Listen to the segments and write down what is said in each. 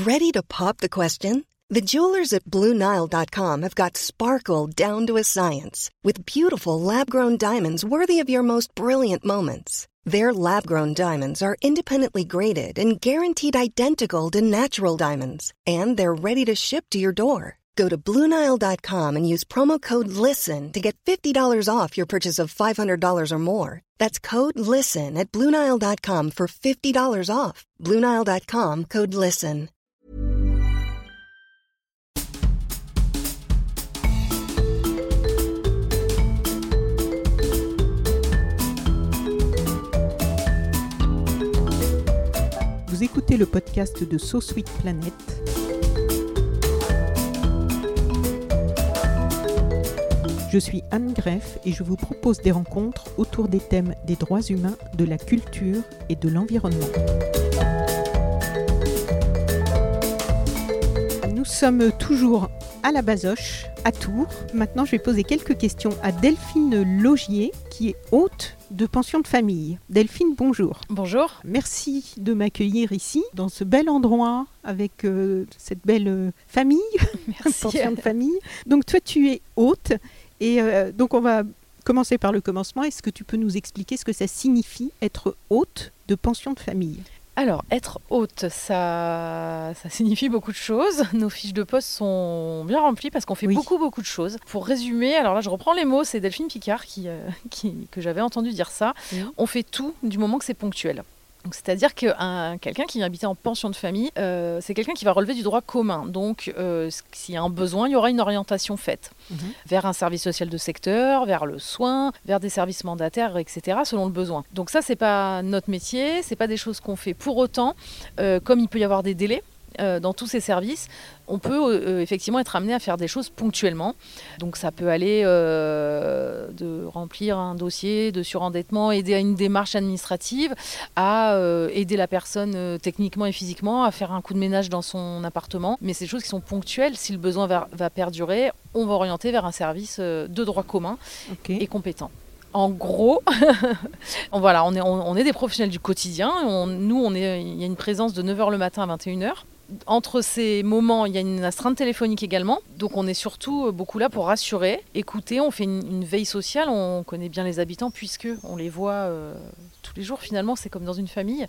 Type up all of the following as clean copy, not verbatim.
Ready to pop the question? The jewelers at BlueNile.com have got sparkle down to a science with beautiful lab-grown diamonds worthy of your most brilliant moments. Their lab-grown diamonds are independently graded and guaranteed identical to natural diamonds, and they're ready to ship to your door. Go to BlueNile.com and use promo code LISTEN to get $50 off your purchase of $500 or more. That's code LISTEN at BlueNile.com for $50 off. BlueNile.com, code LISTEN. Vous écoutez le podcast de So Sweet Planet. Je suis Anne Greff et je vous propose des rencontres autour des thèmes des droits humains, de la culture et de l'environnement. Nous sommes toujours à la Bazoche, à Tours. Maintenant, je vais poser quelques questions à Delphine Laugier, qui est hôte de pension de famille. Delphine, bonjour. Bonjour. Merci de m'accueillir ici, dans ce bel endroit, avec cette belle famille, pension de famille. Donc toi, tu es hôte, et donc on va commencer par le commencement. Est-ce que tu peux nous expliquer ce que ça signifie être hôte de pension de famille ? Alors, être hôte, ça signifie beaucoup de choses. Nos fiches de poste sont bien remplies parce qu'on fait beaucoup de choses. Pour résumer, alors là, je reprends les mots, c'est Delphine Picard que j'avais entendu dire ça. On fait tout du moment que c'est ponctuel. Donc, c'est-à-dire que quelqu'un qui vient habiter en pension de famille, c'est quelqu'un qui va relever du droit commun. Donc, s'il y a un besoin, il y aura une orientation faite vers un service social de secteur, vers le soin, vers des services mandataires, etc., selon le besoin. Donc ça, c'est pas notre métier, c'est pas des choses qu'on fait. Pour autant, comme il peut y avoir des délais dans tous ces services, on peut effectivement être amené à faire des choses ponctuellement. Donc ça peut aller de remplir un dossier de surendettement, aider à une démarche administrative, à aider la personne techniquement et physiquement à faire un coup de ménage dans son appartement. Mais c'est des choses qui sont ponctuelles. Si le besoin va perdurer, on va orienter vers un service de droit commun et compétent. En gros, voilà, on est des professionnels du quotidien. Il y a une présence de 9h le matin à 21h. Entre ces moments, il y a une astreinte téléphonique également. Donc on est surtout beaucoup là pour rassurer, écouter. On fait une veille sociale, on connaît bien les habitants puisqu'on les voit tous les jours. Finalement, c'est comme dans une famille.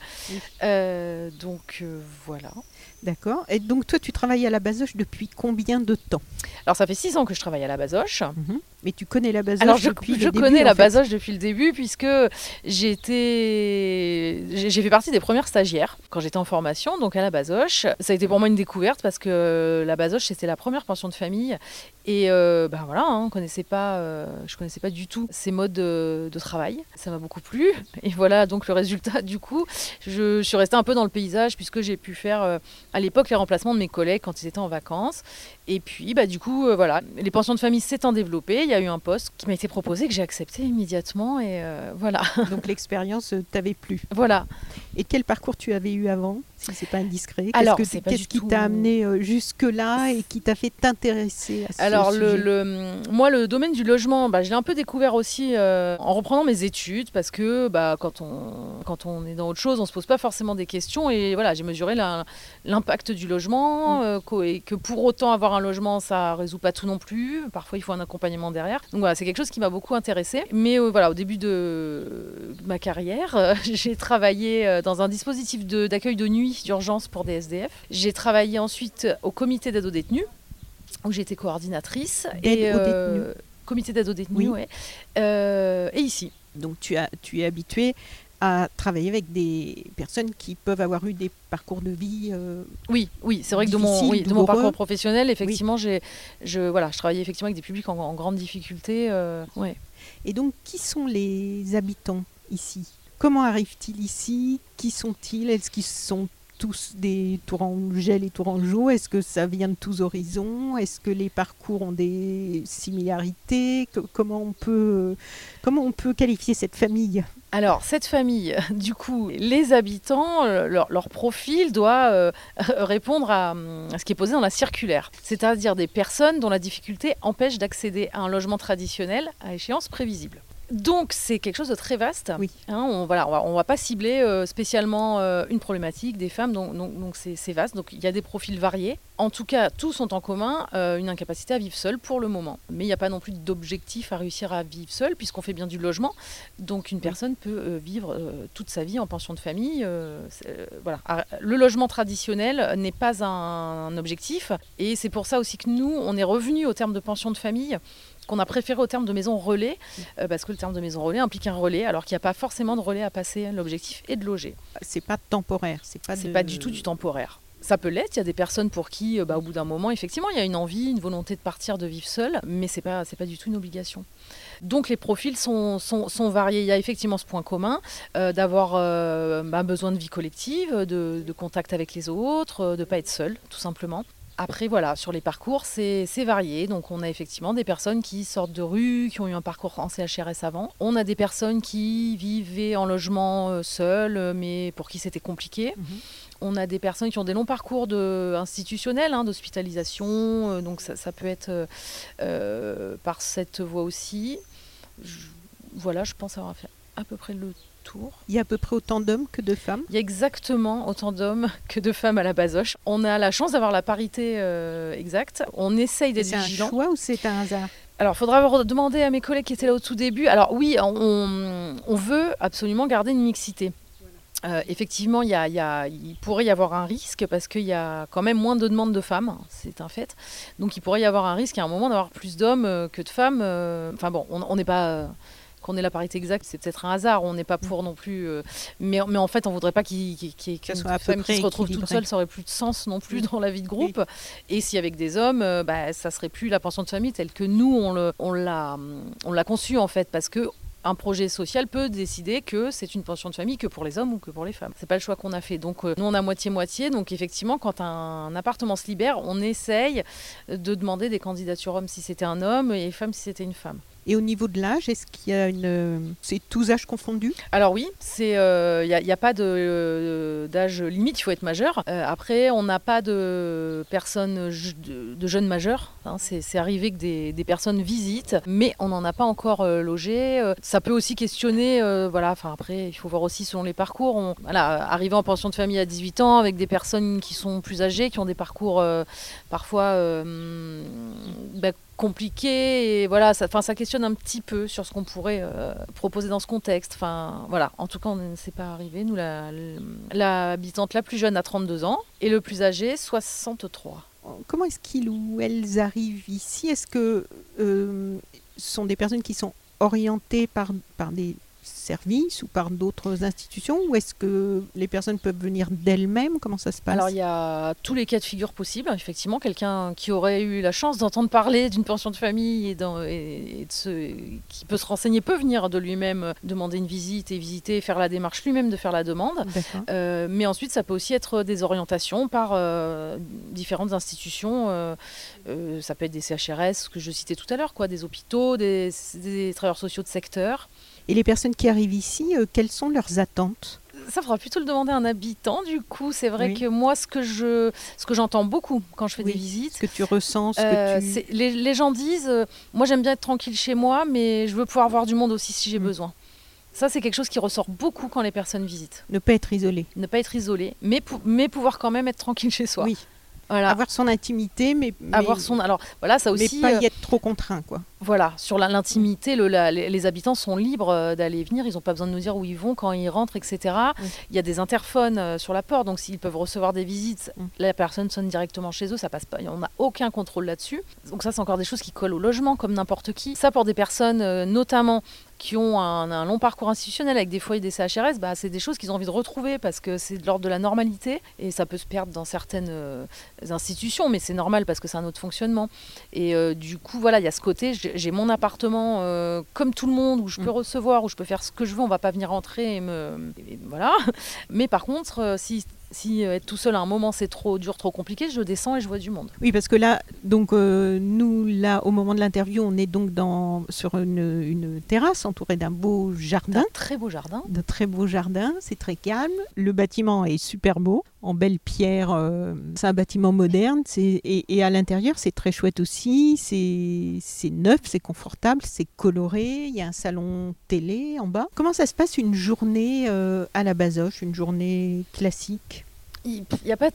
Voilà. D'accord. Et donc toi, tu travailles à la Bazoche depuis combien de temps ? Alors ça fait 6 ans que je travaille à la Bazoche. Mais tu connais la Bazoche depuis le début ? Je connais la Bazoche depuis le début puisque j'ai fait partie des premières stagiaires quand j'étais en formation, donc à la Bazoche. Ça a été pour moi une découverte parce que la Bazoche, c'était la première pension de famille. Et voilà, je connaissais pas du tout ces modes de travail. Ça m'a beaucoup plu. Et voilà, donc le résultat, du coup, je suis restée un peu dans le paysage puisque j'ai pu faire à l'époque les remplacements de mes collègues quand ils étaient en vacances. Et puis, du coup, voilà, les pensions de famille s'étant développées, il y a eu un poste qui m'a été proposé que j'ai accepté immédiatement. Et voilà. Donc l'expérience t'avait plu. Voilà. Et quel parcours tu avais eu avant, si c'est pas indiscret ? Qu'est-ce qui t'a amené jusque-là et qui t'a fait t'intéresser à ce sujet ? Alors, moi, le domaine du logement, je l'ai un peu découvert aussi en reprenant mes études parce que quand on est dans autre chose, on se pose pas forcément des questions. Et voilà, j'ai mesuré l'impact du logement et que pour autant avoir un logement, ça résout pas tout non plus. Parfois, il faut un accompagnement derrière. Donc voilà, c'est quelque chose qui m'a beaucoup intéressée. Mais voilà, au début de ma carrière, j'ai travaillé dans un dispositif d'accueil de nuit d'urgence pour des SDF. J'ai travaillé ensuite au comité d'aide aux détenus, où j'étais coordinatrice. Comité d'aide aux détenus, oui. Et ici. Donc tu es habituée à travailler avec des personnes qui peuvent avoir eu des parcours de vie Oui, c'est vrai que de mon parcours professionnel, effectivement, je travaillais effectivement avec des publics en grande difficulté. Et donc, qui sont les habitants ici ? Comment arrivent-ils ici ? Qui sont-ils ? Est-ce qu'ils sont tous des Tourangelles et Tourangeaux ? Est-ce que ça vient de tous horizons ? Est-ce que les parcours ont des similarités ? Comment on peut qualifier cette famille ? Alors, cette famille, du coup, les habitants, leur profil doit répondre à ce qui est posé dans la circulaire. C'est-à-dire des personnes dont la difficulté empêche d'accéder à un logement traditionnel à échéance prévisible. Donc c'est quelque chose de très vaste. Oui. On va pas cibler spécialement une problématique des femmes, donc c'est vaste. Donc il y a des profils variés. En tout cas, tous ont en commun une incapacité à vivre seul pour le moment. Mais il n'y a pas non plus d'objectif à réussir à vivre seul, puisqu'on fait bien du logement. Donc une personne peut vivre toute sa vie en pension de famille. Le logement traditionnel n'est pas un objectif. Et c'est pour ça aussi que nous, on est revenus au terme de pension de famille, qu'on a préféré au terme de maison relais, parce que le terme de maison relais implique un relais, alors qu'il n'y a pas forcément de relais à passer. L'objectif est de loger. C'est pas temporaire, c'est pas du tout du temporaire. Ça peut l'être, il y a des personnes pour qui, au bout d'un moment, effectivement, il y a une envie, une volonté de partir, de vivre seul, mais c'est pas du tout une obligation. Donc les profils sont variés. Il y a effectivement ce point commun d'avoir besoin de vie collective, de contact avec les autres, de ne pas être seul, tout simplement. Après, voilà, sur les parcours, c'est varié. Donc, on a effectivement des personnes qui sortent de rue, qui ont eu un parcours en CHRS avant. On a des personnes qui vivaient en logement seul, mais pour qui c'était compliqué. On a des personnes qui ont des longs parcours institutionnels, d'hospitalisation. Donc, ça peut être par cette voie aussi. Je pense avoir fait à peu près le tour. Il y a à peu près autant d'hommes que de femmes. Il y a exactement autant d'hommes que de femmes à la Basoche. On a la chance d'avoir la parité exacte. On essaye d'être vigilant. C'est un choix ou c'est un hasard ? Alors, il faudra demander à mes collègues qui étaient là au tout début. Alors oui, on veut absolument garder une mixité. Effectivement, il pourrait y avoir un risque parce qu'il y a quand même moins de demandes de femmes, c'est un fait. Donc il pourrait y avoir un risque à un moment d'avoir plus d'hommes que de femmes. On n'est pas... Qu'on ait la parité exacte, c'est peut-être un hasard, on n'est pas pour non plus... mais en fait, on ne voudrait pas qu'il y ait une femme qui se retrouve toute seule, ça n'aurait plus de sens non plus dans la vie de groupe. Oui. Et si avec des hommes, ça ne serait plus la pension de famille telle que nous, on l'a conçue en fait, parce que un projet social peut décider que c'est une pension de famille que pour les hommes ou que pour les femmes. C'est pas le choix qu'on a fait. Donc nous on a moitié-moitié. Donc effectivement, quand un appartement se libère, on essaye de demander des candidatures hommes si c'était un homme et femmes si c'était une femme. Et au niveau de l'âge, est-ce qu'il y a c'est tous âges confondus ? Alors oui, il n'y a pas d'âge limite, il faut être majeur. Après, on n'a pas de personnes de jeunes majeurs. C'est arrivé que des personnes visitent, mais on n'en a pas encore logé. Ça peut aussi questionner, après, il faut voir aussi selon les parcours. Arriver en pension de famille à 18 ans avec des personnes qui sont plus âgées, qui ont des parcours parfois... compliqué et ça questionne un petit peu sur ce qu'on pourrait proposer dans ce contexte. En tout cas, on ne s'est pas arrivé. Nous, la habitante la plus jeune a 32 ans et le plus âgé 63. Comment est-ce qu'ils ou elles arrivent ici ? Est-ce que ce sont des personnes qui sont orientées par des services ou par d'autres institutions, ou est-ce que les personnes peuvent venir d'elles-mêmes ? Comment ça se passe ? Alors il y a tous les cas de figure possibles. Effectivement, quelqu'un qui aurait eu la chance d'entendre parler d'une pension de famille qui peut se renseigner peut venir de lui-même demander une visite et visiter, faire la démarche lui-même de faire la demande. Mais ensuite, ça peut aussi être des orientations par différentes institutions. Ça peut être des CHRS, ce que je citais tout à l'heure, des hôpitaux, des travailleurs sociaux de secteur. Et les personnes qui arrivent ici, quelles sont leurs attentes ? Ça faudra plutôt le demander à un habitant, du coup. C'est vrai que moi, ce que j'entends beaucoup quand je fais des visites... Ce que tu ressens, les gens disent moi, j'aime bien être tranquille chez moi, mais je veux pouvoir voir du monde aussi si j'ai besoin. Ça, c'est quelque chose qui ressort beaucoup quand les personnes visitent. Ne pas être isolé. Ne pas être isolé, mais pouvoir quand même être tranquille chez soi. Oui. Voilà. Avoir son intimité, mais avoir son... Alors, voilà, ça aussi... Mais pas y être trop contraint, quoi. Voilà, sur l'intimité, les habitants sont libres d'aller et venir. Ils n'ont pas besoin de nous dire où ils vont, quand ils rentrent, etc. Il y a des interphones sur la porte, donc s'ils peuvent recevoir des visites, la personne sonne directement chez eux, ça passe pas. On n'a aucun contrôle là-dessus. Donc ça, c'est encore des choses qui collent au logement, comme n'importe qui. Ça, pour des personnes, notamment, qui ont un long parcours institutionnel avec des foyers des CHRS, c'est des choses qu'ils ont envie de retrouver parce que c'est de l'ordre de la normalité et ça peut se perdre dans certaines institutions, mais c'est normal parce que c'est un autre fonctionnement. Et du coup, voilà, il y a ce côté, j'ai mon appartement comme tout le monde où je peux recevoir, où je peux faire ce que je veux, on va pas venir rentrer voilà. Mais par contre, si Si être tout seul à un moment c'est trop dur, trop compliqué, je descends et je vois du monde. Oui, parce que là, donc nous là, au moment de l'interview, on est donc sur une terrasse entourée d'un beau jardin. Un très beau jardin. De très beau jardin, c'est très calme. Le bâtiment est super beau, en belle pierre. C'est un bâtiment moderne. Et à l'intérieur, c'est très chouette aussi. C'est neuf, c'est confortable, c'est coloré. Il y a un salon télé en bas. Comment ça se passe une journée à la Bazoche, une journée classique? Il n'y a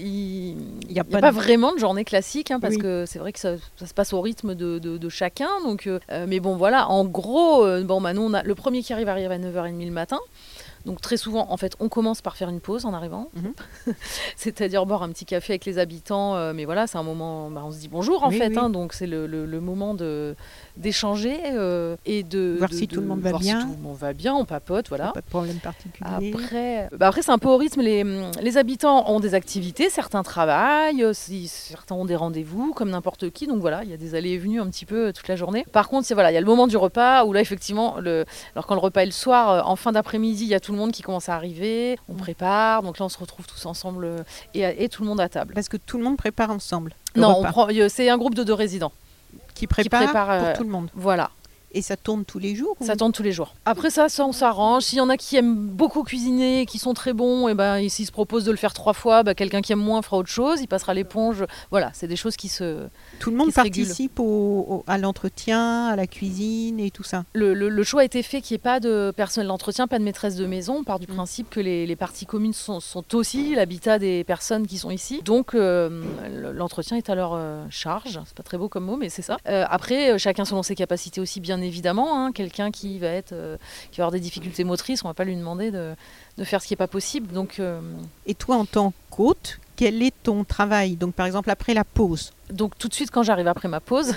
pas vraiment de journée classique, hein, parce que c'est vrai que ça se passe au rythme de chacun. Donc, mais bon, voilà, en gros, nous, on a, le premier qui arrive à 9h30 le matin. Donc très souvent, en fait, on commence par faire une pause en arrivant, c'est-à-dire boire un petit café avec les habitants. Mais voilà, c'est un moment, on se dit bonjour hein, donc c'est le moment d'échanger et de voir si tout le monde va bien. Si tout le monde va bien, on papote, voilà. Pas de problème particulier. Après c'est un peu au rythme. Les habitants ont des activités, certains travaillent, certains ont des rendez-vous, comme n'importe qui. Donc voilà, il y a des allées et venues un petit peu toute la journée. Par contre, il y a le moment du repas où là, effectivement, alors quand le repas est le soir, en fin d'après-midi, il y a tout le monde qui commence à arriver, on prépare. Donc là, on se retrouve tous ensemble et tout le monde à table. Parce que tout le monde prépare ensemble. Non, c'est un groupe de 2 résidents. Qui prépare pour tout le monde. Voilà. Et ça tourne tous les jours? Ça tourne tous les jours. Après ça, on s'arrange. S'il y en a qui aiment beaucoup cuisiner, qui sont très bons, et s'ils se proposent de le faire 3 fois, quelqu'un qui aime moins fera autre chose, il passera l'éponge. Voilà, c'est des choses qui se Tout le monde participe à l'entretien, à la cuisine et tout ça? Le choix a été fait qu'il n'y ait pas de personnel d'entretien, pas de maîtresse de maison. On part du principe que les parties communes sont aussi l'habitat des personnes qui sont ici. Donc l'entretien est à leur charge. C'est pas très beau comme mot, mais c'est ça. Après, chacun selon ses capacités aussi, bien évidemment, hein, quelqu'un qui va avoir des difficultés motrices, on ne va pas lui demander de faire ce qui n'est pas possible. Donc, Et toi, en tant qu'hôte, quel est ton travail? Donc, par exemple, après la pause? Donc tout de suite quand j'arrive après ma pause,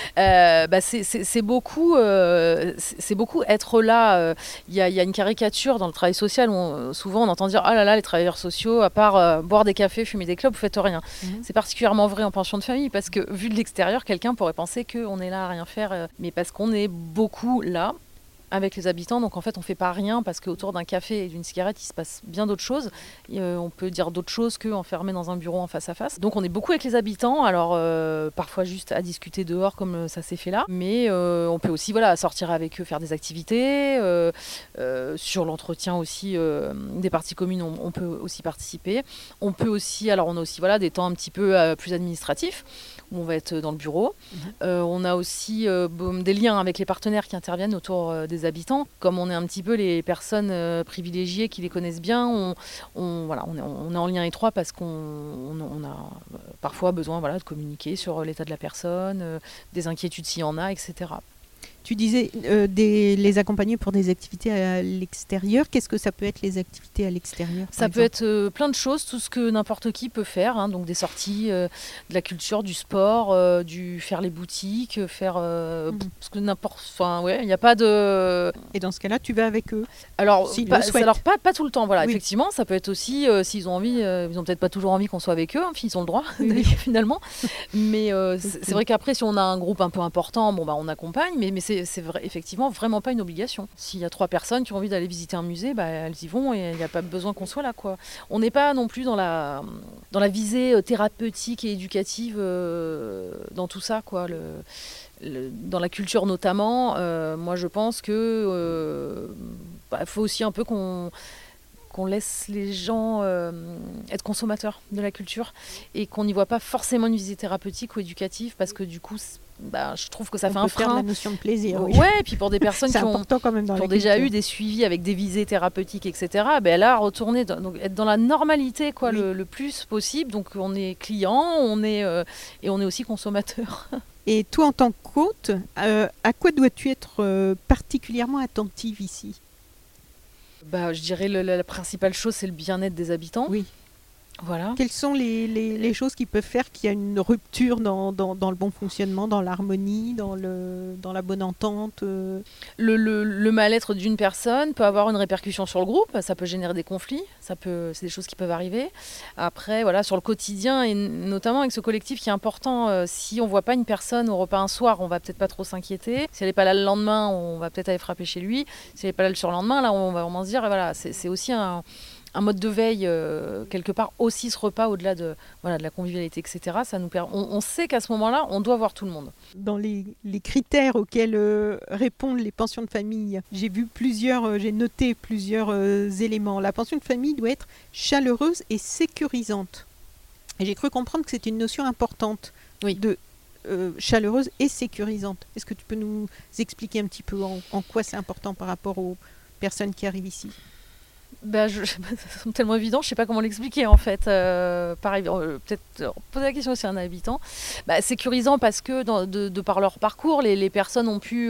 c'est beaucoup être là. Il y a une caricature dans le travail social où souvent on entend dire « Ah là là, les travailleurs sociaux, à part boire des cafés, fumer des clopes, vous faites rien ». C'est particulièrement vrai en pension de famille parce que vu de l'extérieur, quelqu'un pourrait penser qu'on est là à rien faire, mais parce qu'on est beaucoup là avec les habitants, donc en fait on fait pas rien parce qu'autour d'un café et d'une cigarette il se passe bien d'autres choses. On peut dire d'autres choses qu'enfermé dans un bureau en face à face. Donc on est beaucoup avec les habitants, alors parfois juste à discuter dehors comme ça s'est fait là, mais on peut aussi sortir avec eux, faire des activités. Sur l'entretien aussi des parties communes, on peut aussi participer. On peut aussi, alors on a aussi des temps un petit peu plus administratifs où on va être dans le bureau. On a aussi des liens avec les partenaires qui interviennent autour des habitants. Comme on est un petit peu les personnes privilégiées qui les connaissent bien, on est en lien étroit parce qu'on a parfois besoin de communiquer sur l'état de la personne, des inquiétudes s'il y en a, etc. Tu disais les accompagner pour des activités à l'extérieur. Qu'est-ce que ça peut être les activités à l'extérieur? Ça peut être plein de choses, tout ce que n'importe qui peut faire. Hein, donc des sorties, de la culture, du sport, faire les boutiques, faire ce que n'importe. Enfin ouais, il n'y a pas de. Et dans ce cas-là, tu vas avec eux? Alors pas tout le temps. Voilà, oui. Effectivement, ça peut être aussi s'ils ont envie. Ils ont peut-être pas toujours envie qu'on soit avec eux. Hein, ils ont le droit finalement. Mais c'est vrai qu'après, si on a un groupe un peu important, on accompagne. Mais c'est vrai, effectivement vraiment pas une obligation. S'il y a 3 personnes qui ont envie d'aller visiter un musée, elles y vont et il n'y a pas besoin qu'on soit là, quoi. On n'est pas non plus dans la visée thérapeutique et éducative dans tout ça, quoi. Dans la culture notamment, moi je pense que faut aussi un peu qu'on laisse les gens être consommateurs de la culture et qu'on n'y voit pas forcément une visée thérapeutique ou éducative parce que du coup je trouve que ça fait un frein. La notion de plaisir. Oui. Ouais, et puis pour des personnes qui ont déjà eu des suivis avec des visées thérapeutiques, etc. Là, retourner, donc être dans la normalité, quoi, oui. le plus possible. Donc on est client, et on est aussi consommateur. Et toi, en tant qu'hôte, à quoi dois-tu être particulièrement attentive ici? Je dirais la principale chose, c'est le bien-être des habitants. Oui. Voilà. Quelles sont les choses qui peuvent faire qu'il y a une rupture dans le bon fonctionnement, dans l'harmonie, dans la bonne entente? Le mal-être d'une personne peut avoir une répercussion sur le groupe, ça peut générer des conflits, c'est des choses qui peuvent arriver. Après, sur le quotidien, et notamment avec ce collectif qui est important, si on ne voit pas une personne au repas un soir, on ne va peut-être pas trop s'inquiéter. Si elle n'est pas là le lendemain, on va peut-être aller frapper chez lui. Si elle n'est pas là le surlendemain, là, on va vraiment se dire, c'est aussi mode de veille quelque part aussi ce repas au-delà de la convivialité, etc. Ça nous permet, on sait qu'à ce moment-là, on doit voir tout le monde. Dans les critères auxquels répondent les pensions de famille, j'ai noté plusieurs éléments. La pension de famille doit être chaleureuse et sécurisante. Et j'ai cru comprendre que c'est une notion importante de chaleureuse et sécurisante. Est-ce que tu peux nous expliquer un petit peu en quoi c'est important par rapport aux personnes qui arrivent ici ? Ça semble tellement évident, je ne sais pas comment l'expliquer en fait. Pareil, peut-être poser la question aussi à un habitant. Sécurisant parce que de par leur parcours, les personnes ont pu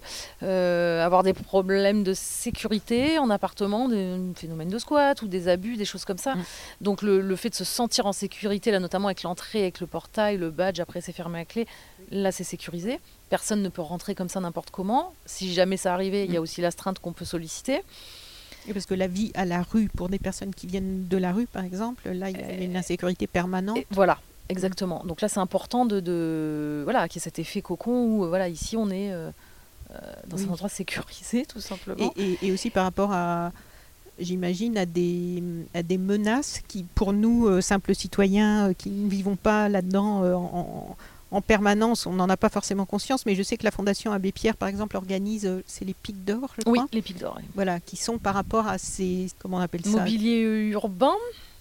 avoir des problèmes de sécurité en appartement, des phénomènes de squat ou des abus, des choses comme ça. Donc le fait de se sentir en sécurité, là notamment avec l'entrée, avec le portail, le badge, après c'est fermé à clé, là c'est sécurisé. Personne ne peut rentrer comme ça n'importe comment. Si jamais ça arrivait, il y a aussi l'astreinte qu'on peut solliciter. Parce que la vie à la rue, pour des personnes qui viennent de la rue, par exemple, là, il y a une insécurité permanente. Voilà, exactement. Donc là, c'est important qu'il y ait cet effet cocon où, ici, on est dans un endroit sécurisé, tout simplement. Et aussi par rapport à, j'imagine, à des menaces qui, pour nous, simples citoyens, qui ne vivons pas là-dedans en permanence, on n'en a pas forcément conscience, mais je sais que la Fondation Abbé Pierre, par exemple, organise, c'est les pics d'or, je crois. Oui, les pics d'or. Oui. Voilà, qui sont par rapport à ces, comment on appelle ça ? Mobilier urbain,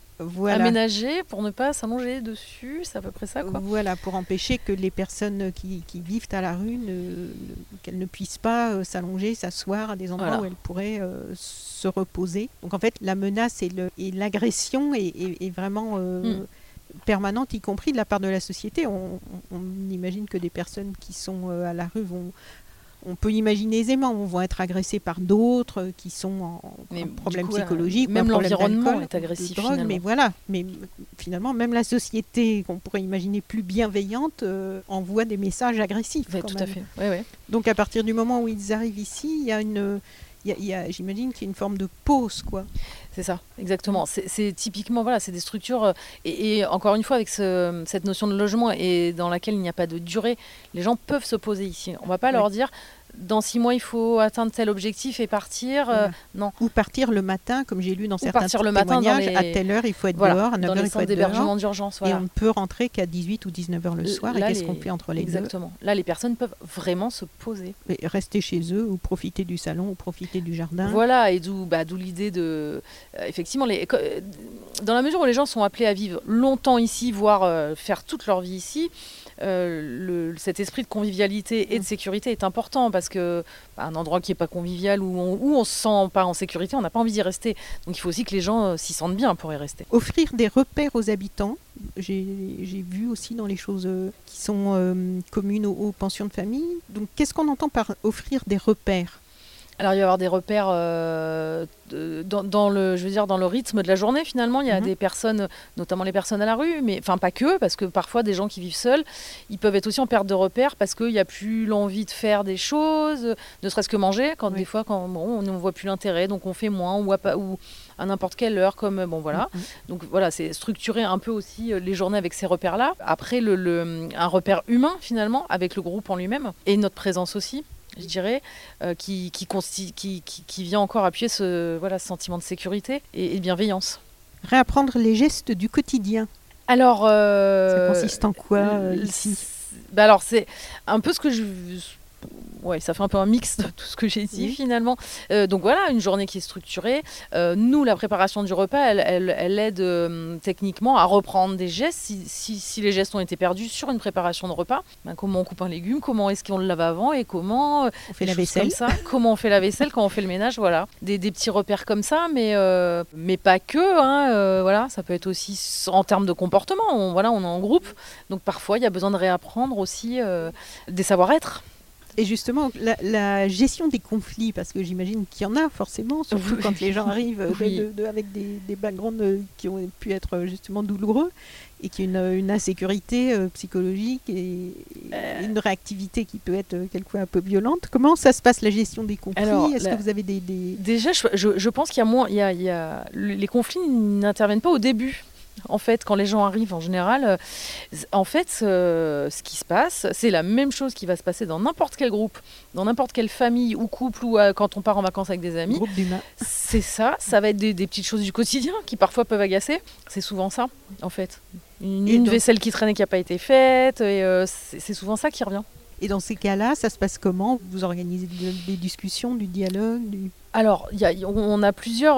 aménagé pour ne pas s'allonger dessus, c'est à peu près ça, quoi. Voilà, pour empêcher que les personnes qui vivent à la rue, qu'elles ne puissent pas s'allonger, s'asseoir à des endroits où elles pourraient se reposer. Donc en fait, la menace et l'agression est vraiment... permanente, y compris de la part de la société. On imagine que des personnes qui sont à la rue on peut imaginer aisément, vont être agressées par d'autres qui sont en problème psychologique, même l'environnement est agressif, drogue, mais finalement même la société qu'on pourrait imaginer plus bienveillante envoie des messages agressifs. Oui, tout à fait. Ouais. Donc à partir du moment où ils arrivent ici, il y a j'imagine qu'il y a une forme de pause, quoi. C'est ça, exactement. C'est typiquement, c'est des structures, et encore une fois, avec cette notion de logement et dans laquelle il n'y a pas de durée, les gens peuvent se poser ici. On ne va pas leur dire, dans 6 mois, il faut atteindre tel objectif et partir. Non. Ou partir le matin, comme j'ai lu dans certains témoignages, à telle heure, il faut être dehors, à 9h, il faut être dehors. Dans les centres d'hébergement d'urgence. Et on ne peut rentrer qu'à 18 ou 19h le soir. Là, et qu'est-ce qu'on fait entre les deux ? Exactement. Là, les personnes peuvent vraiment se poser. Et rester chez eux, ou profiter du salon, ou profiter du jardin. Voilà, et d'où l'idée de... effectivement, dans la mesure où les gens sont appelés à vivre longtemps ici, voire faire toute leur vie ici, cet esprit de convivialité et de sécurité est important, parce que un endroit qui n'est pas convivial, où on se sent pas en sécurité, on n'a pas envie d'y rester. Donc il faut aussi que les gens s'y sentent bien pour y rester. Offrir des repères aux habitants, j'ai vu aussi dans les choses qui sont communes aux pensions de famille. Donc qu'est-ce qu'on entend par offrir des repères ? Alors il va y avoir des repères dans le rythme de la journée, finalement. Il y a des personnes, notamment les personnes à la rue, mais enfin pas que, parce que parfois des gens qui vivent seuls, ils peuvent être aussi en perte de repères parce qu'il n'y a plus l'envie de faire des choses, ne serait-ce que manger, quand des fois on ne voit plus l'intérêt, donc on fait moins, ou à n'importe quelle heure, comme Donc voilà, c'est structurer un peu aussi les journées avec ces repères-là. Après, un repère humain, finalement, avec le groupe en lui-même, et notre présence aussi, je dirais, qui vient encore appuyer ce sentiment de sécurité et de bienveillance. Réapprendre les gestes du quotidien. Alors, ça consiste en quoi ici ? Alors, c'est un peu ce que ça fait un peu un mix de tout ce que j'ai dit finalement. Donc voilà, une journée qui est structurée. Nous, la préparation du repas, elle aide techniquement à reprendre des gestes. Si les gestes ont été perdus sur une préparation de repas, comment on coupe un légume, comment est-ce qu'on le lave avant et comment on fait la vaisselle, comment on fait la vaisselle, comment on fait le ménage, voilà. Des petits repères comme ça, mais pas que. Ça peut être aussi en termes de comportement. On est en groupe, donc parfois il y a besoin de réapprendre aussi des savoir-être. Et justement, la gestion des conflits, parce que j'imagine qu'il y en a forcément, surtout quand les gens arrivent avec des backgrounds qui ont pu être justement douloureux, et qui ont une insécurité psychologique et une réactivité qui peut être quelquefois un peu violente. Comment ça se passe, la gestion des conflits ? Est-ce que vous avez des... Déjà, je pense qu'il y a moins... les conflits n'interviennent pas au début. En fait, quand les gens arrivent en général, ce qui se passe, c'est la même chose qui va se passer dans n'importe quel groupe, dans n'importe quelle famille ou couple ou quand on part en vacances avec des amis. Groupe d'humains. C'est ça va être des petites choses du quotidien qui parfois peuvent agacer. C'est souvent ça, en fait. Une vaisselle qui traînait qui n'a pas été faite, et c'est souvent ça qui revient. Et dans ces cas-là, ça se passe comment ? Vous organisez des discussions, du dialogue Alors, on a plusieurs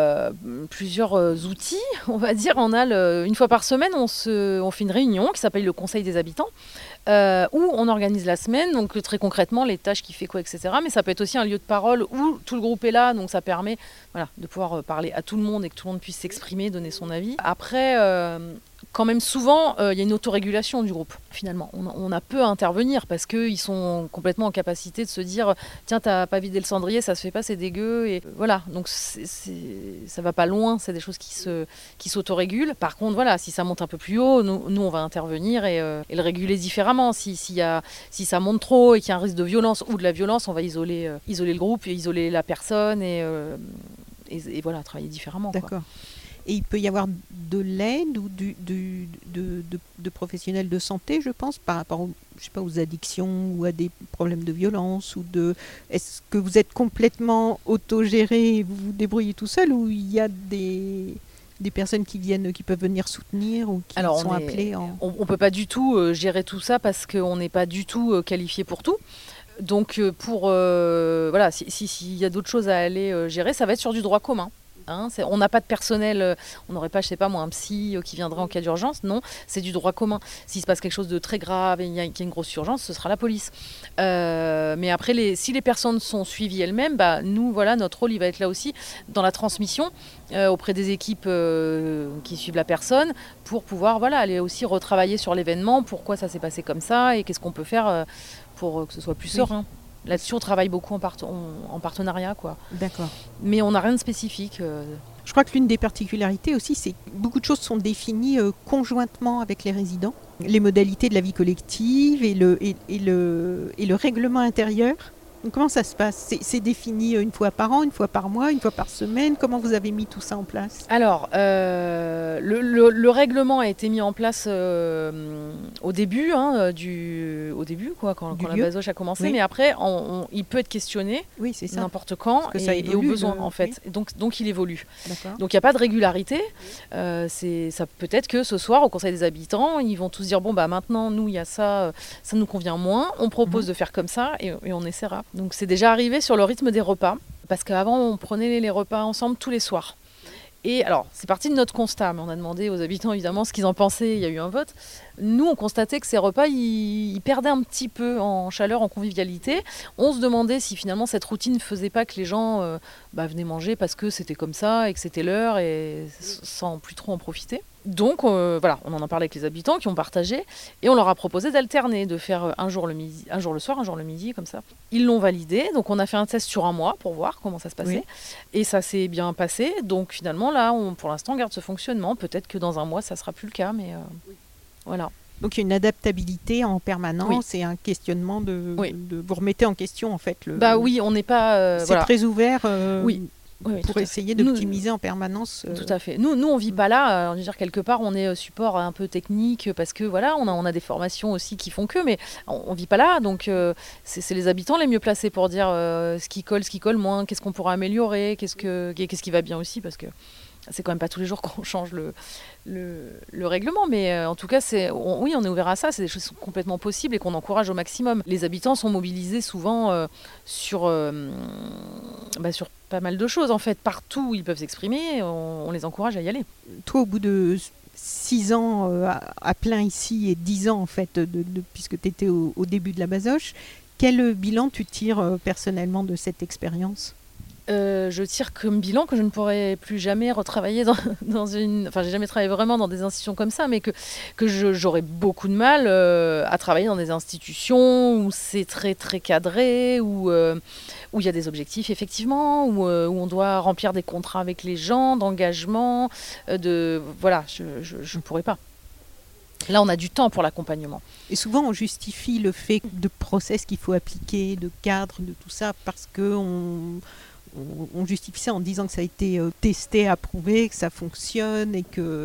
outils, on va dire. On a une fois par semaine, on fait une réunion qui s'appelle le Conseil des habitants, où on organise la semaine, donc très concrètement les tâches qui fait quoi, etc. Mais ça peut être aussi un lieu de parole où tout le groupe est là, donc ça permet de pouvoir parler à tout le monde et que tout le monde puisse s'exprimer, donner son avis. Après, quand même souvent, il y a une autorégulation du groupe, finalement. On a peu à intervenir parce qu'ils sont complètement en capacité de se dire « Tiens, t'as pas vidé le cendrier, ça se fait pas, c'est dégueu. » Et voilà, donc ça va pas loin, c'est des choses qui s'autorégulent. Par contre, voilà, si ça monte un peu plus haut, nous on va intervenir et le réguler différemment. Si ça monte trop et qu'il y a un risque de violence ou de la violence, on va isoler le groupe, isoler la personne et voilà, travailler différemment. D'accord. Quoi. Et il peut y avoir de l'aide ou de professionnels de santé, je pense, par rapport aux addictions ou à des problèmes de violence Est-ce que vous êtes complètement autogéré et vous vous débrouillez tout seul, ou il y a des personnes qui peuvent venir soutenir ou qui sont appelées On peut pas du tout gérer tout ça parce qu'on n'est pas du tout qualifié pour tout. Donc s'il y a d'autres choses à aller gérer, ça va être sur du droit commun. On n'a pas de personnel, on n'aurait pas, un psy qui viendrait en cas d'urgence. Non, c'est du droit commun. S'il se passe quelque chose de très grave et qu'il y a une grosse urgence, ce sera la police. Mais après, si les personnes sont suivies elles-mêmes, nous, notre rôle, il va être là aussi dans la transmission auprès des équipes qui suivent la personne pour pouvoir aller aussi retravailler sur l'événement, pourquoi ça s'est passé comme ça et qu'est-ce qu'on peut faire pour que ce soit plus serein. Là-dessus, on travaille beaucoup en partenariat, quoi. D'accord. Mais on n'a rien de spécifique. Je crois que l'une des particularités aussi, c'est que beaucoup de choses sont définies conjointement avec les résidents. Les modalités de la vie collective et le règlement intérieur. Donc, comment ça se passe ? C'est défini une fois par an, une fois par mois, une fois par semaine ? Comment vous avez mis tout ça en place ? Alors, le règlement a été mis en place au début, quand la basoche a commencé. Oui. Mais après, il peut être questionné n'importe quand et au besoin, en fait. Oui. Donc, il évolue. D'accord. Donc, il n'y a pas de régularité. Ça peut être que ce soir, au Conseil des habitants, ils vont tous dire, maintenant, nous, il y a ça, ça nous convient moins. On propose de faire comme ça et on essaiera. Donc c'est déjà arrivé sur le rythme des repas, parce qu'avant on prenait les repas ensemble tous les soirs. Et alors, c'est parti de notre constat, mais on a demandé aux habitants évidemment ce qu'ils en pensaient, il y a eu un vote. Nous, on constatait que ces repas, ils perdaient un petit peu en chaleur, en convivialité. On se demandait si finalement cette routine ne faisait pas que les gens venaient manger parce que c'était comme ça et que c'était l'heure et sans plus trop en profiter. Donc on en a parlé avec les habitants qui ont partagé et on leur a proposé d'alterner, de faire un jour le soir, un jour le midi, comme ça. Ils l'ont validé, donc on a fait un test sur un mois pour voir comment ça se passait. Oui. Et ça s'est bien passé, donc finalement là, pour l'instant, on garde ce fonctionnement. Peut-être que dans un mois, ça ne sera plus le cas, mais voilà. Donc il y a une adaptabilité en permanence et un questionnement de vous remettez en question en fait. Oui, on n'est pas... c'est très ouvert. Oui, pour essayer d'optimiser en permanence. Tout à fait. Nous, on vit pas là. Je veux dire, quelque part, on est support un peu technique parce que on a des formations aussi qui font que, mais on vit pas là. Donc, c'est les habitants les mieux placés pour dire ce qui colle moins, qu'est-ce qu'on pourra améliorer, qu'est-ce qui va bien aussi, parce que c'est quand même pas tous les jours qu'on change le règlement, mais en tout cas, on est ouvert à ça. C'est des choses qui sont complètement possibles et qu'on encourage au maximum. Les habitants sont mobilisés souvent sur pas mal de choses, en fait. Partout où ils peuvent s'exprimer, on les encourage à y aller. Toi, au bout de 6 ans à plein ici et 10 ans, en fait, puisque tu étais au début de la basoche, quel bilan tu tires personnellement de cette expérience ? Je tire comme bilan que je ne pourrai plus jamais retravailler dans une... Enfin, j'ai jamais travaillé vraiment dans des institutions comme ça, mais que j'aurais beaucoup de mal à travailler dans des institutions où c'est très, très cadré, où il y a des objectifs, effectivement, où on doit remplir des contrats avec les gens, d'engagement, Voilà, je ne pourrais pas. Là, on a du temps pour l'accompagnement. Et souvent, on justifie le fait de process qu'il faut appliquer, de cadre, de tout ça, parce qu'on justifie ça en disant que ça a été testé, approuvé, que ça fonctionne et que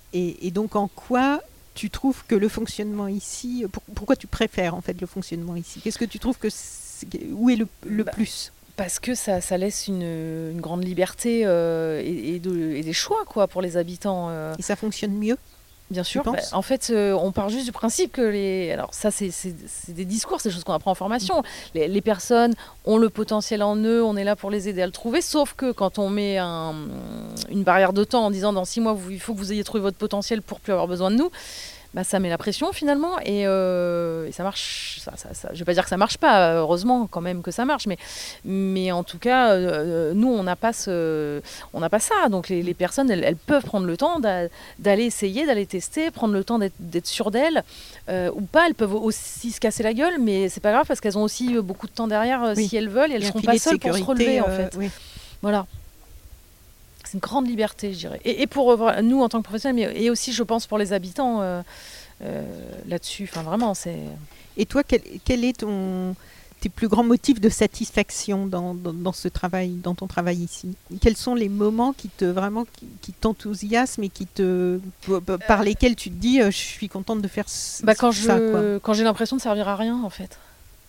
Et donc en quoi tu trouves que le fonctionnement ici, pourquoi tu préfères en fait le fonctionnement ici? Qu'est-ce que tu trouves où est le plus? Parce que ça laisse une grande liberté et des choix quoi, pour les habitants. Et ça fonctionne mieux? Bien sûr. En fait, on part juste du principe que alors ça, c'est des discours, c'est des choses qu'on apprend en formation. Les personnes ont le potentiel en eux, on est là pour les aider à le trouver, sauf que quand on met une barrière de temps en disant dans 6 mois, il faut que vous ayez trouvé votre potentiel pour plus avoir besoin de nous, ça met la pression finalement et ça marche. Je vais pas dire que ça marche pas, heureusement quand même que ça marche, mais en tout cas, nous on n'a pas ça. Donc les personnes, elles peuvent prendre le temps d'aller essayer, d'aller tester, prendre le temps d'être sûres d'elles ou pas. Elles peuvent aussi se casser la gueule, mais c'est pas grave parce qu'elles ont aussi beaucoup de temps derrière si elles veulent et elles seront pas seules pour se relever en fait. Oui. Voilà. C'est une grande liberté, je dirais. Et pour nous, en tant que professionnels, et aussi, je pense, pour les habitants, là-dessus. Enfin, vraiment, c'est... Et toi, quel est tes plus grands motifs de satisfaction dans ce travail, dans ton travail ici? Quels sont les moments qui t'enthousiasment et par lesquels tu te dis, je suis contente de faire ça, quoi. Quand j'ai l'impression de servir à rien, en fait.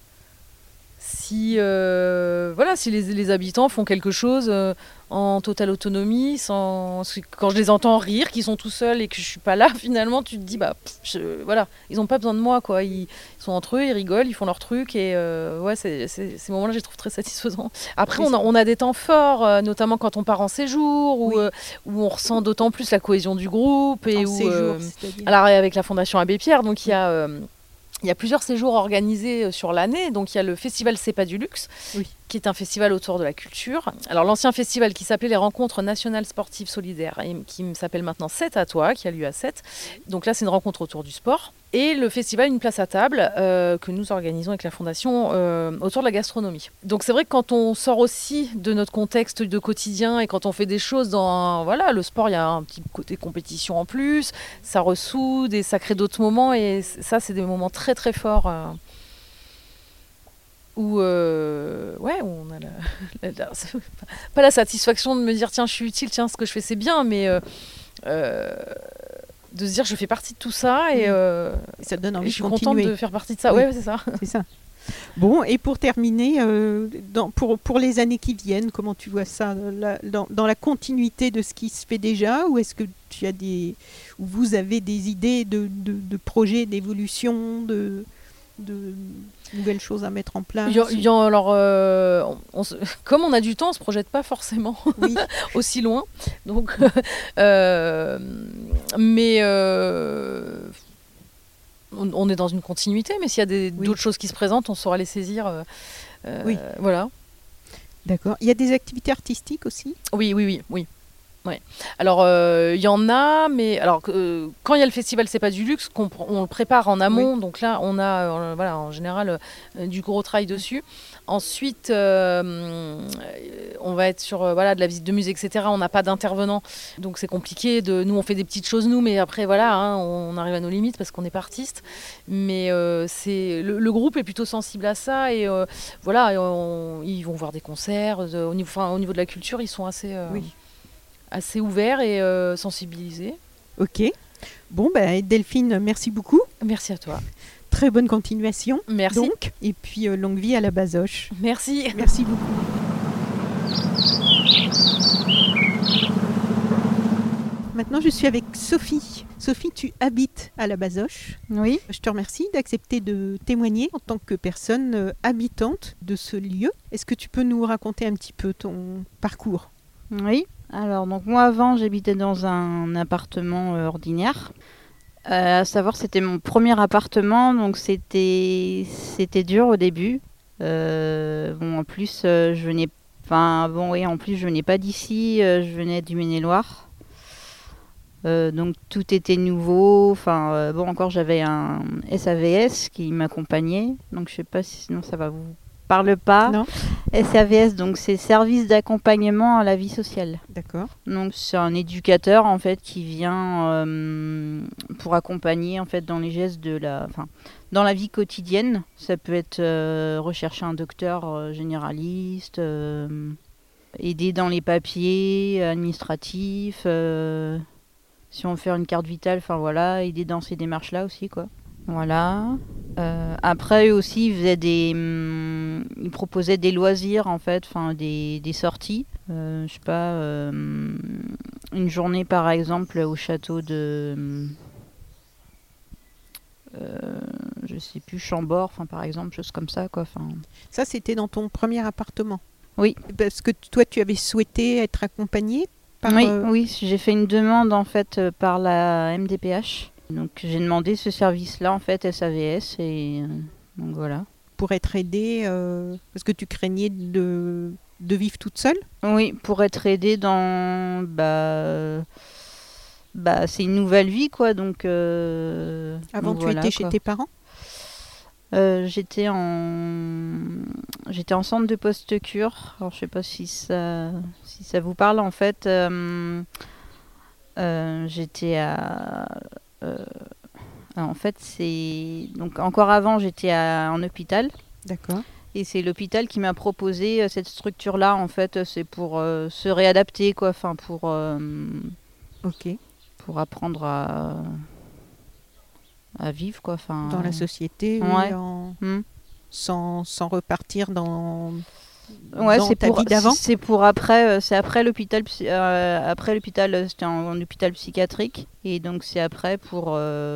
Si les habitants font quelque chose en totale autonomie, quand je les entends rire, qu'ils sont tout seuls et que je suis pas là, finalement, tu te dis ils ont pas besoin de moi, quoi. Ils sont entre eux, ils rigolent, ils font leur truc et ces moments-là, je les trouve très satisfaisants. Après, on a des temps forts, notamment quand on part en séjour où on ressent d'autant plus la cohésion du groupe et alors avec la Fondation Abbé Pierre, donc il y a plusieurs séjours organisés sur l'année. Donc, il y a le festival C'est pas du luxe, qui est un festival autour de la culture. Alors, l'ancien festival qui s'appelait les Rencontres nationales sportives solidaires, et qui s'appelle maintenant 7 à toi, qui a lieu à 7. Donc là, c'est une rencontre autour du sport. Et le festival Une place à table, que nous organisons avec la Fondation autour de la gastronomie. Donc, c'est vrai que quand on sort aussi de notre contexte de quotidien et quand on fait des choses le sport, il y a un petit côté compétition en plus, ça ressoude et ça crée d'autres moments. Et ça, c'est des moments très, très forts. Où on a pas la satisfaction de me dire tiens je suis utile, tiens ce que je fais c'est bien, mais de se dire je fais partie de tout ça et ça donne envie je suis de continuer. contente de faire partie de ça. Oui. Ouais, c'est ça. C'est ça. Bon, et pour terminer, pour les années qui viennent, comment tu vois ça dans la continuité de ce qui se fait déjà, ou est-ce que vous avez des idées de projets d'évolution, de nouvelles choses à mettre en place? Comme on a du temps, on se projette pas forcément aussi loin. Donc, mais on est dans une continuité. Mais s'il y a d'autres choses qui se présentent, on saura les saisir. Voilà. D'accord. Il y a des activités artistiques aussi? Oui. Ouais. Alors, il y en a, mais quand il y a le festival C'est pas du luxe, on le prépare en amont, donc là, on a en général du gros travail dessus. Ensuite, on va être sur de la visite de musée, etc. On n'a pas d'intervenants, donc c'est compliqué. Nous, on fait des petites choses, mais après, on arrive à nos limites parce qu'on n'est pas artiste. Mais le groupe est plutôt sensible à ça, et ils vont voir des concerts. Au niveau de la culture, ils sont assez ouverts et sensibilisés. Ok. Bon, Delphine, merci beaucoup. Merci à toi. Très bonne continuation. Merci. Donc, et puis longue vie à la Bazoche. Merci. Merci beaucoup. Maintenant, je suis avec Sophie. Sophie, tu habites à la Bazoche. Oui. Je te remercie d'accepter de témoigner en tant que personne habitante de ce lieu. Est-ce que tu peux nous raconter un petit peu ton parcours? Oui. Alors, donc moi avant, j'habitais dans un appartement ordinaire. À savoir, c'était mon premier appartement, donc c'était dur au début. En plus, je venais pas d'ici, je venais du Maine-et-Loire. Donc tout était nouveau. Encore j'avais un SAVS qui m'accompagnait, donc je sais pas si sinon ça va vous parle pas. Non. SAVS, donc c'est service d'accompagnement à la vie sociale. D'accord. Donc c'est un éducateur en fait qui vient pour accompagner en fait dans les gestes dans la vie quotidienne. Ça peut être rechercher un docteur généraliste, aider dans les papiers administratifs, si on veut faire une carte vitale, enfin voilà, aider dans ces démarches-là aussi, quoi. Voilà. Après, eux aussi, ils proposaient des loisirs, en fait, enfin des sorties. Je sais pas, une journée, par exemple, au château de... je sais plus, Chambord, enfin par exemple, chose comme ça, quoi. Enfin... Ça, c'était dans ton premier appartement? Oui. Parce que toi, tu avais souhaité être accompagnée par... Oui, j'ai fait une demande, en fait, par la MDPH. Donc j'ai demandé ce service-là, en fait, SAVS, et donc voilà. Pour être aidée, parce que tu craignais de vivre toute seule? Oui, pour être aidée dans... c'est une nouvelle vie, quoi, donc... Avant, donc tu voilà, étais chez quoi. tes parents? J'étais en centre de post-cure. Alors, je sais pas si ça vous parle, en fait. J'étais à... en fait, c'est... Donc, encore avant, j'étais en hôpital. D'accord. Et c'est l'hôpital qui m'a proposé cette structure-là, en fait. C'est pour se réadapter, quoi. Enfin, Ok. pour apprendre à vivre, quoi. Enfin, Dans la société, ouais. Sans repartir dans c'est ta vie d'avant? C'est pour après, c'est après l'hôpital, après l'hôpital, c'était en hôpital psychiatrique, et donc c'est après pour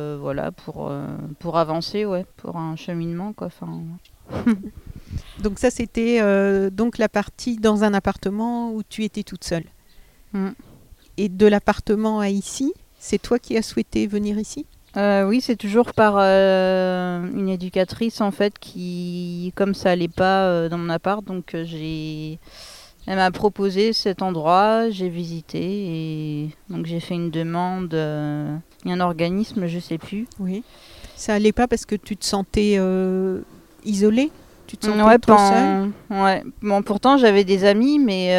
avancer, ouais, pour un cheminement, quoi. Enfin. Donc ça, c'était donc la partie dans un appartement où tu étais toute seule. Et de l'appartement à ici, c'est toi qui as souhaité venir ici? Oui, c'est toujours par une éducatrice, en fait, qui, comme ça allait pas dans mon appart, donc elle m'a proposé cet endroit, j'ai visité, et donc j'ai fait une demande. Il y a un organisme, je sais plus. Oui. Ça allait pas parce que tu te sentais isolée? Tu te sentais trop seule? Ouais. Bon, pourtant j'avais des amis, mais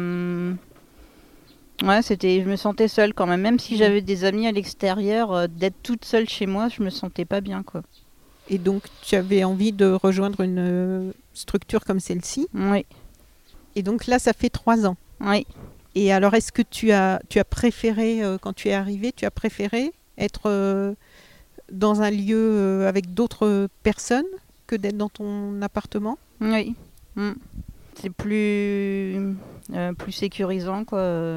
ouais, je me sentais seule quand même. Même si j'avais des amis à l'extérieur, d'être toute seule chez moi, je me sentais pas bien, quoi. Et donc, tu avais envie de rejoindre une structure comme celle-ci? Oui. Et donc là, ça fait 3 ans? Oui. Et alors, est-ce que tu as préféré, quand tu es arrivée, tu as préféré être dans un lieu avec d'autres personnes que d'être dans ton appartement? Oui. C'est plus sécurisant, quoi.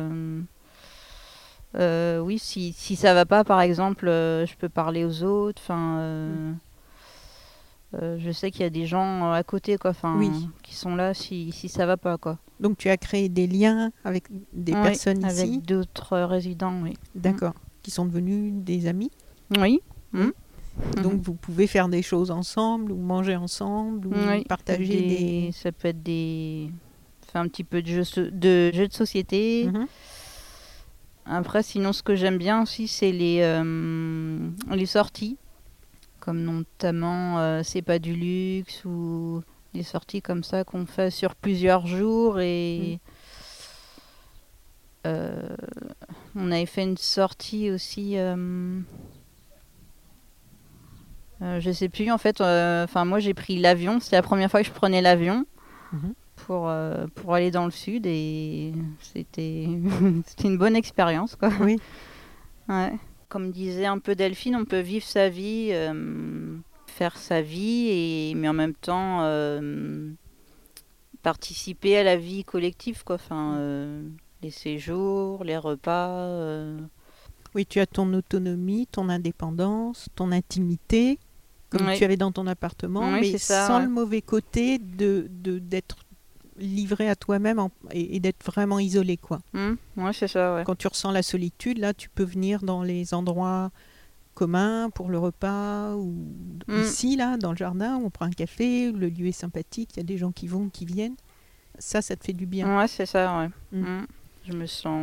Oui, si ça va pas, par exemple, je peux parler aux autres. Enfin, je sais qu'il y a des gens à côté, quoi. Enfin, qui sont là si ça va pas, quoi. Donc tu as créé des liens avec des personnes ici? Avec d'autres résidents, oui. D'accord. Qui sont devenus des amis? Oui. Donc vous pouvez faire des choses ensemble, ou manger ensemble, ou partager des... Ça peut être un petit peu de jeux de société. Après, sinon, ce que j'aime bien aussi, c'est les sorties. Comme notamment C'est pas du luxe, ou des sorties comme ça qu'on fait sur plusieurs jours. Et on avait fait une sortie aussi... je sais plus, en fait. Moi, j'ai pris l'avion. C'était la première fois que je prenais l'avion pour aller dans le sud, et c'était une bonne expérience, quoi. Oui. Ouais. Comme disait un peu Delphine, on peut vivre sa vie, faire sa vie, mais en même temps participer à la vie collective, quoi. Enfin, les séjours, les repas. Oui, tu as ton autonomie, ton indépendance, ton intimité, comme tu avais dans ton appartement, mais sans le mauvais côté d'être livré à toi-même et d'être vraiment isolé, quoi. Ouais, c'est ça, ouais. Quand tu ressens la solitude, là, tu peux venir dans les endroits communs pour le repas, ou ici, là, dans le jardin, où on prend un café, le lieu est sympathique, il y a des gens qui vont, qui viennent. Ça te fait du bien. Ouais, c'est ça, ouais. Je me sens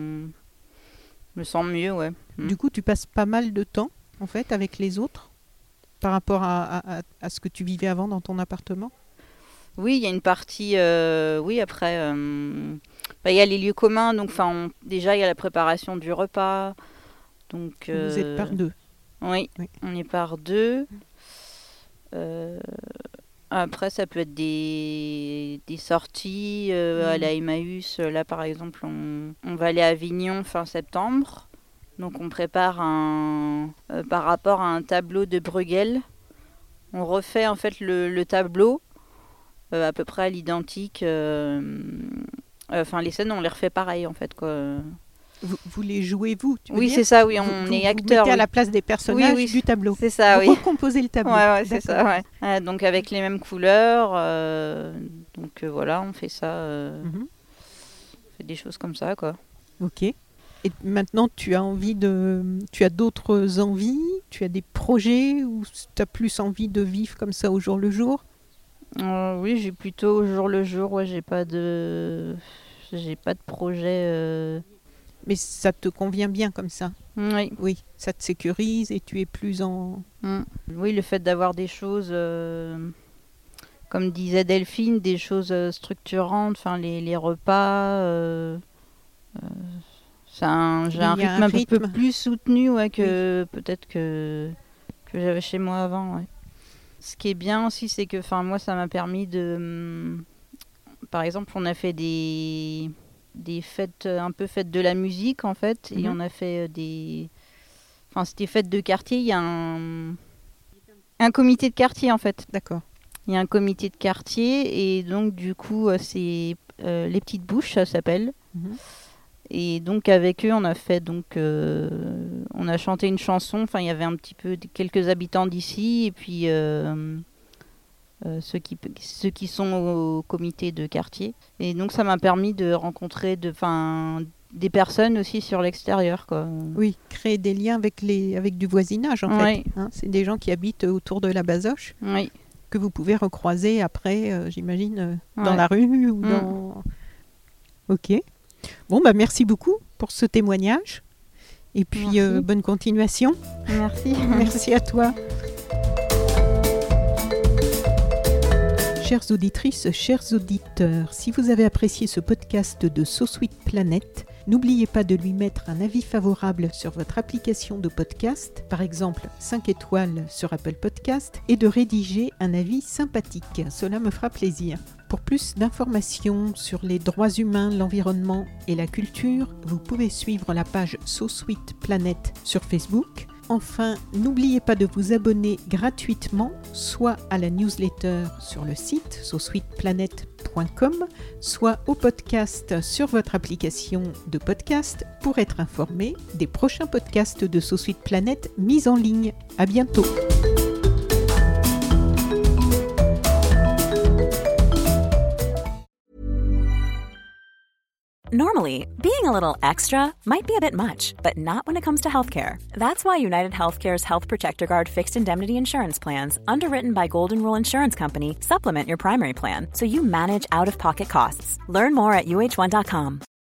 mieux, ouais. Du coup, tu passes pas mal de temps, en fait, avec les autres, par rapport à ce que tu vivais avant dans ton appartement? Oui, il y a une partie... oui, après... il y a les lieux communs, donc déjà, il y a la préparation du repas. Donc, vous êtes par deux? Oui, on est par deux. Après, ça peut être des sorties à la Emmaüs. Là, par exemple, on va aller à Avignon fin septembre. Donc on prépare par rapport à un tableau de Bruegel. On refait en fait le tableau à peu près à l'identique. Les scènes, on les refait pareil en fait, quoi. Vous les jouez, vous, tu veux Oui, dire c'est ça, oui, on est acteurs. Vous mettez à la place des personnages du tableau. C'est ça, vous recomposez le tableau. Ouais, c'est ça, ouais. Donc avec les mêmes couleurs. Voilà, on fait ça. On fait des choses comme ça, quoi. Ok. Et maintenant, tu as d'autres envies? Tu as des projets ou tu as plus envie de vivre comme ça au jour le jour? Oui, j'ai plutôt au jour le jour. Ouais, j'ai pas de projet. Mais ça te convient bien comme ça? Oui. Oui, ça te sécurise et tu es plus en... Oui, le fait d'avoir des choses, comme disait Delphine, des choses structurantes, enfin les repas, j'ai un rythme un peu plus soutenu que peut-être que j'avais chez moi avant. Ouais. Ce qui est bien aussi, c'est que moi, ça m'a permis de... Par exemple, on a fait des fêtes, un peu fêtes de la musique en fait, et on a fait c'était fêtes de quartier. Il y a un comité de quartier en fait. D'accord. Il y a un comité de quartier et donc du coup c'est les petites bouches, ça s'appelle. Et donc avec eux on a fait on a chanté une chanson. Enfin il y avait un petit peu quelques habitants d'ici et puis ceux qui sont au comité de quartier. Et donc ça m'a permis de rencontrer des personnes aussi sur l'extérieur, quoi. Oui, créer des liens avec du voisinage en fait. Hein, c'est des gens qui habitent autour de la Bazoche que vous pouvez recroiser après, j'imagine, dans la rue ou dans... Ok. Bon, merci beaucoup pour ce témoignage. Et puis bonne continuation. Merci. Merci à toi. Chères auditrices, chers auditeurs, si vous avez apprécié ce podcast de So Sweet Planet, n'oubliez pas de lui mettre un avis favorable sur votre application de podcast, par exemple 5 étoiles sur Apple Podcast, et de rédiger un avis sympathique. Cela me fera plaisir. Pour plus d'informations sur les droits humains, l'environnement et la culture, vous pouvez suivre la page So Sweet Planet sur Facebook. Enfin, n'oubliez pas de vous abonner gratuitement, soit à la newsletter sur le site sosweetplanet.com, soit au podcast sur votre application de podcast pour être informé des prochains podcasts de So Sweet Planet mis en ligne. À bientôt. Normally, being a little extra might be a bit much, but not when it comes to healthcare. That's why United Healthcare's Health Protector Guard fixed indemnity insurance plans, underwritten by Golden Rule Insurance Company, supplement your primary plan so you manage out-of-pocket costs. Learn more at uh1.com.